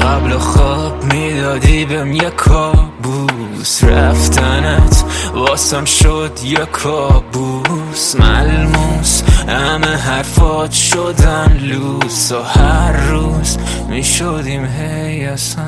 قبل خواب میدادی بهم یه کابوس، رفتنت واسم شد یه کابوس ملموس، همه حرفات شدن لوس و هر روز میشدیم هی اصلا.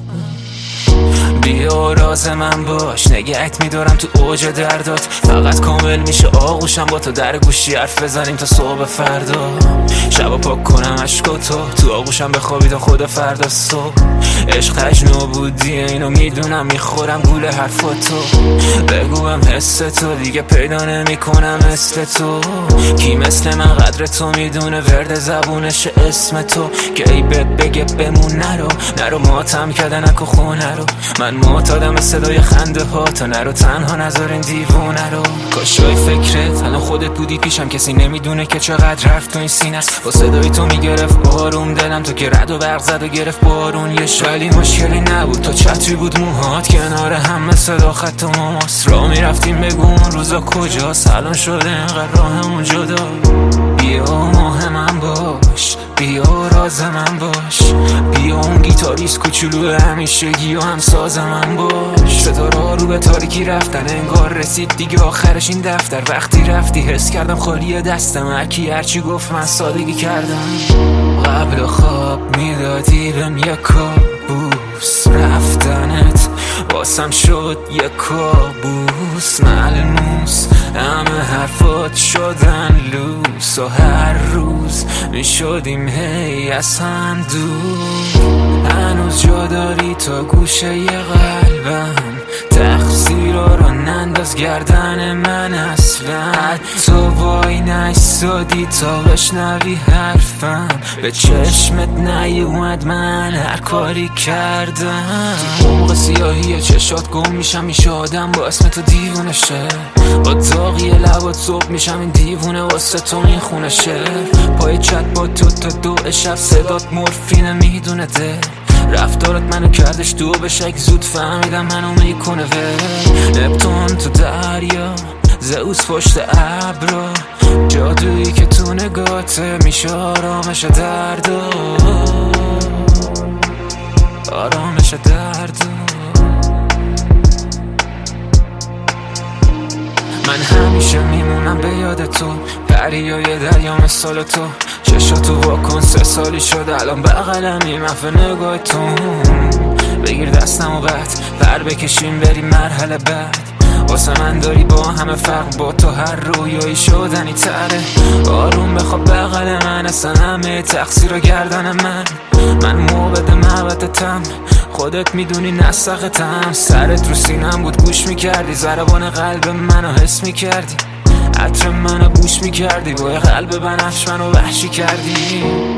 بیا راز من باش، نگهت میدارم تو اوج دردات، فقط کامل میشه آغوشم با تو در گوشی حرف بزنیم تا صبح فردا. شبا پاک کنم عشقاتو تو آغوشم بخوابی تا خود فردا صبح. عشق تجنو بودی اینو میدونم، میخورم گول حرفاتو. بگویم حس تو دیگه پیدا نمیکنم مثل تو. کی مثل من قدر تو میدونه، ورد زبونش اسم تو که ای بگه بمون نرو ماتم کردن نکو خونه رو. من معتادم صدای خنده ها، تا نرو تنها نذارین دیوونه رو. کاشای فکرت الان خودت بودی پیشم، کسی نمیدونه که چقدر رفت تو این سینه است. با صدای تو میگرفت آروم دلم، تو که رد و برق زد و گرفت بارون. یه شالی مشکلی نبود، تو چتری بود موهات کنار هم مثل خط و ماست. راه میرفتیم بگو اون روزا کجاست، الان شده اینقدر راهمون جدا. بیا ماه من باش، بیا راز من باش، بیا اون گیتاریست کوچولو همیشگی و همساز من باش. ستاره رو به تاریکی رفتن، انگار رسید دیگه آخرش این دفتر. وقتی رفتی حس کردم خالی دستم، هرکی هرچی گفت من سادگی کردم. قبل خواب میدادی بهم یه کابوس، رفتنت واسم شد یه کابوس ملموس، همه حرفات شدن لوس و هر روز میشدیم هی از هم دور. هنوز جا داری تا گوشه ی قلبم، تقصیرها رو ننداز گردن من اصلا. تو وای نایستادی تا بشنوی حرفم، به چشمت نیومد من هر کاری کردم. تو عمق سیاهی چشات گم میشم، میشه آدم با اسم تو دیوونه شه. با داغی لبات صبح میشم این دیوونه واسه تو میخونه شعر. پای چت با تو تا 2 شب صدات مورفینه میدونه ده. رفتارت منو کردش دو به شک، زود فهمیدم منو میکنه ول. نپتون تو دریا، زئوس پشت ابرا، جادویی که تو نگاته میشه آرامش دردا، آرامش دردا. من همیشه میمونم به یاد تو، دریای دریا مثال تو. چشاتو واکن 3 سالی شده الان بغلمی مفه نگاه تو. بگیر دستم و بعد پر بکشیم بریم مرحله بعد. واسه من داری با همه فرق، با تو هر رویایی شدنی تره. آروم بخواب بغل من، اصلا همه تقصیر و گردن من موبد محبتتم، خودت میدونی نسختم. سرت رو سینم بود گوش میکردی، ضربان قلب منو حس میکردی. عطر منو بوش میکردی، با قلب بنفش منو وحشی کردی.